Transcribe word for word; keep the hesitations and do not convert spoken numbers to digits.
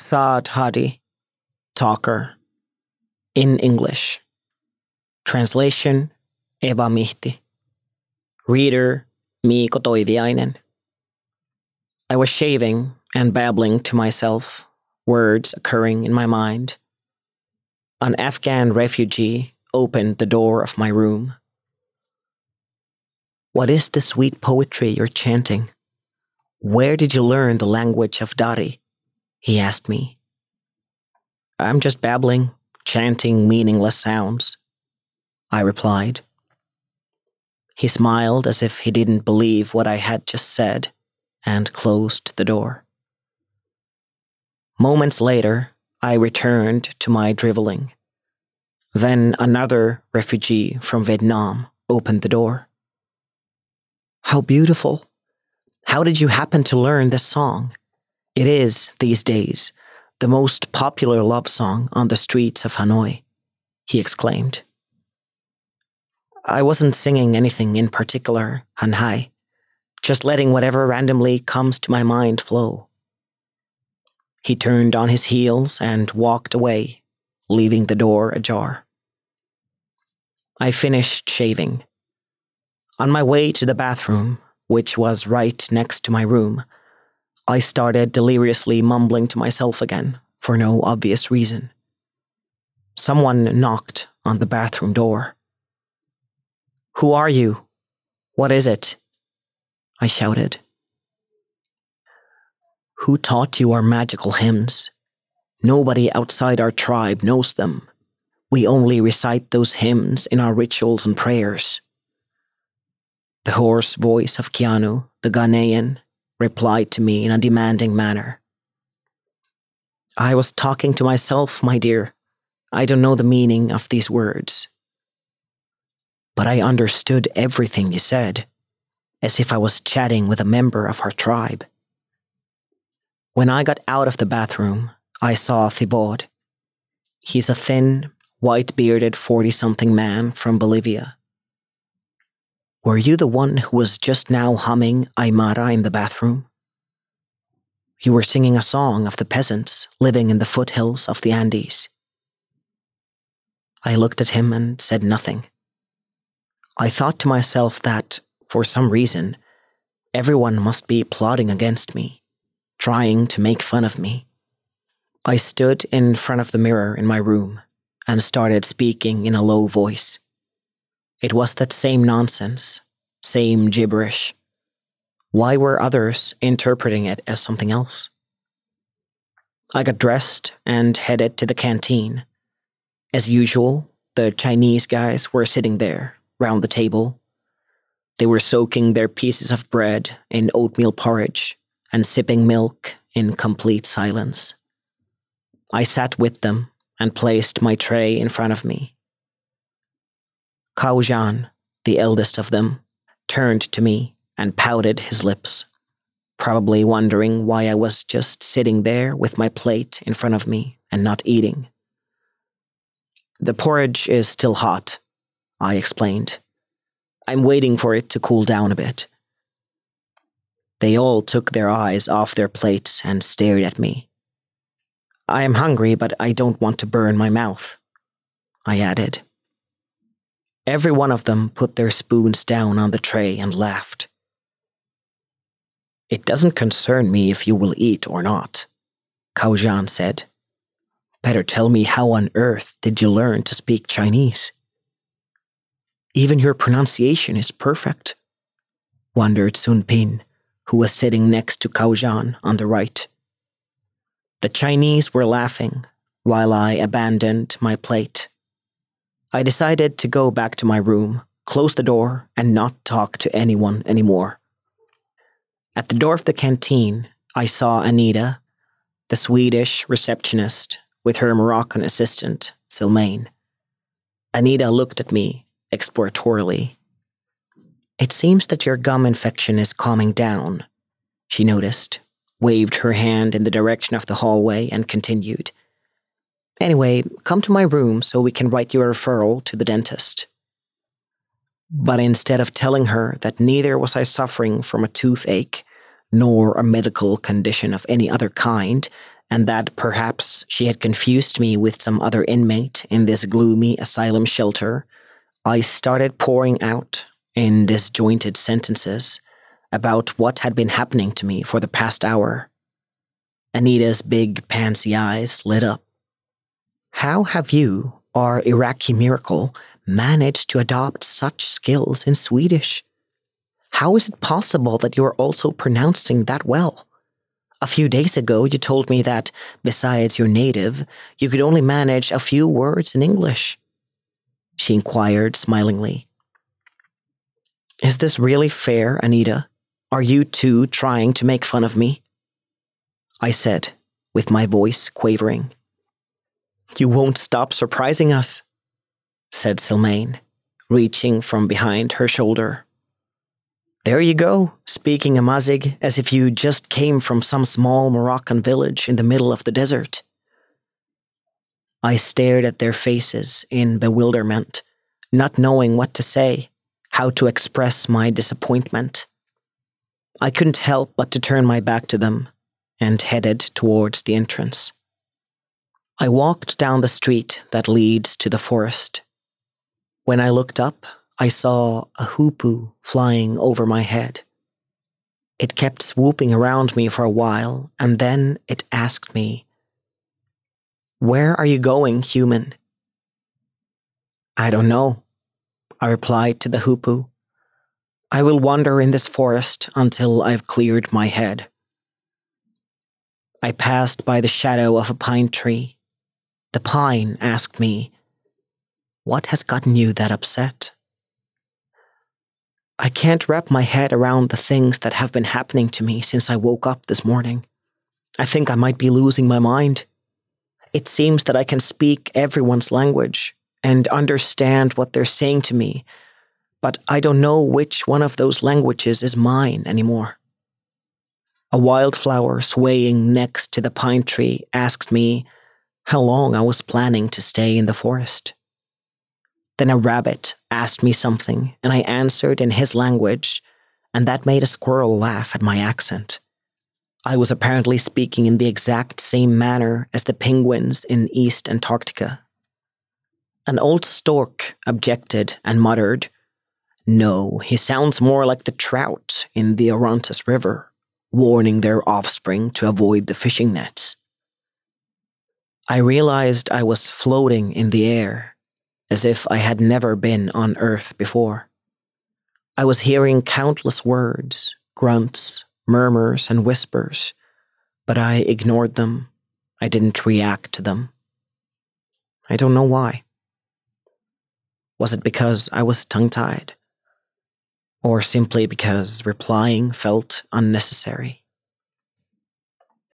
Saad Hadi, Talker, in English. Translation, Eva Mihti. Reader, Miiko Toiviainen. I was shaving and babbling to myself, words occurring in my mind. An Afghan refugee opened the door of my room. "What is the sweet poetry you're chanting? Where did you learn the language of Dari?" he asked me. "I'm just babbling, chanting meaningless sounds," I replied. He smiled as if he didn't believe what I had just said and closed the door. Moments later, I returned to my driveling. Then another refugee from Vietnam opened the door. "How beautiful! How did you happen to learn this song? It is, these days, the most popular love song on the streets of Hanoi," he exclaimed. I wasn't singing anything in particular, Han Hai, just letting whatever randomly comes to my mind flow. He turned on his heels and walked away, leaving the door ajar. I finished shaving. On my way to the bathroom, which was right next to my room, I started deliriously mumbling to myself again, for no obvious reason. Someone knocked on the bathroom door. "Who are you? What is it?" I shouted. "Who taught you our magical hymns? Nobody outside our tribe knows them. We only recite those hymns in our rituals and prayers." The hoarse voice of Keanu, the Ghanaian, replied to me in a demanding manner. "I was talking to myself, my dear. I don't know the meaning of these words." "But I understood everything you said, as if I was chatting with a member of our tribe." When I got out of the bathroom, I saw Thibaud. He's a thin, white-bearded forty-something man from Bolivia. "Were you the one who was just now humming Aymara in the bathroom? You were singing a song of the peasants living in the foothills of the Andes." I looked at him and said nothing. I thought to myself that, for some reason, everyone must be plotting against me, trying to make fun of me. I stood in front of the mirror in my room and started speaking in a low voice. It was that same nonsense, same gibberish. Why were others interpreting it as something else? I got dressed and headed to the canteen. As usual, the Chinese guys were sitting there, round the table. They were soaking their pieces of bread in oatmeal porridge and sipping milk in complete silence. I sat with them and placed my tray in front of me. Cao Zhan, the eldest of them, turned to me and pouted his lips, probably wondering why I was just sitting there with my plate in front of me and not eating. "The porridge is still hot," I explained. "I'm waiting for it to cool down a bit." They all took their eyes off their plates and stared at me. "I am hungry, but I don't want to burn my mouth," I added. Every one of them put their spoons down on the tray and laughed. "It doesn't concern me if you will eat or not," Cao Zhan said. "Better tell me, how on earth did you learn to speak Chinese?" "Even your pronunciation is perfect," wondered Sun Pin, who was sitting next to Cao Zhan on the right. The Chinese were laughing while I abandoned my plate. I decided to go back to my room, close the door, and not talk to anyone anymore. At the door of the canteen, I saw Anita, the Swedish receptionist, with her Moroccan assistant, Sylmaine. Anita looked at me exploratorily. "It seems that your gum infection is calming down," she noticed, waved her hand in the direction of the hallway, and continued. "Anyway, come to my room so we can write you a referral to the dentist." But instead of telling her that neither was I suffering from a toothache, nor a medical condition of any other kind, and that perhaps she had confused me with some other inmate in this gloomy asylum shelter, I started pouring out, in disjointed sentences, about what had been happening to me for the past hour. Anita's big pansy eyes lit up. How have you, our Iraqi miracle, managed to adopt such skills in Swedish? How is it possible that you're also pronouncing that well? A few days ago, you told me that, besides your native, you could only manage a few words in English. She inquired smilingly. Is this really fair, Anita? Are you too trying to make fun of me? I said, with my voice quavering. You won't stop surprising us, said Sylmaine, reaching from behind her shoulder. There you go, speaking Amazigh as if you just came from some small Moroccan village in the middle of the desert. I stared at their faces in bewilderment, not knowing what to say, how to express my disappointment. I couldn't help but to turn my back to them and headed towards the entrance. I walked down the street that leads to the forest. When I looked up, I saw a hoopoe flying over my head. It kept swooping around me for a while, and then it asked me, "Where are you going, human?" "I don't know," I replied to the hoopoe. "I will wander in this forest until I've cleared my head." I passed by the shadow of a pine tree. The pine asked me, "What has gotten you that upset?" I can't wrap my head around the things that have been happening to me since I woke up this morning. I think I might be losing my mind. It seems that I can speak everyone's language and understand what they're saying to me, but I don't know which one of those languages is mine anymore. A wildflower swaying next to the pine tree asked me how long I was planning to stay in the forest. Then a rabbit asked me something, and I answered in his language, and that made a squirrel laugh at my accent. I was apparently speaking in the exact same manner as the penguins in East Antarctica. An old stork objected and muttered, "No, he sounds more like the trout in the Orontes River, warning their offspring to avoid the fishing nets." I realized I was floating in the air, as if I had never been on Earth before. I was hearing countless words, grunts, murmurs, and whispers, but I ignored them. I didn't react to them. I don't know why. Was it because I was tongue-tied? Or simply because replying felt unnecessary?